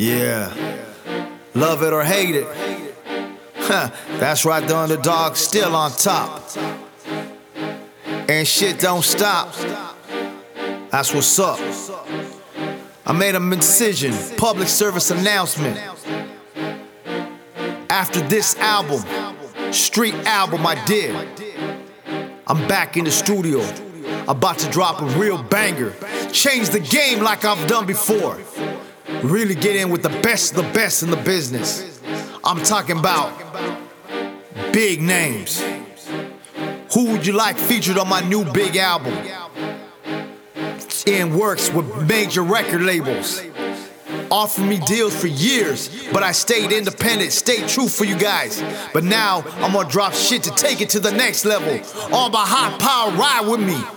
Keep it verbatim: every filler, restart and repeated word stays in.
Yeah, love it or hate it. Huh, that's right, the underdog still on top. And shit don't stop. That's what's up. I made a decision, public service announcement. After this album, street album I did, I'm back in the studio, about to drop a real banger. Change the game like I've done before. Really get in with the best of the best in the business. I'm talking about big names. Who would you like featured on my new big album? It's in works with major record labels. Offered me deals for years, but I stayed independent, stayed true for you guys. But now I'm gonna drop shit to take it to the next level. All my high power ride with me.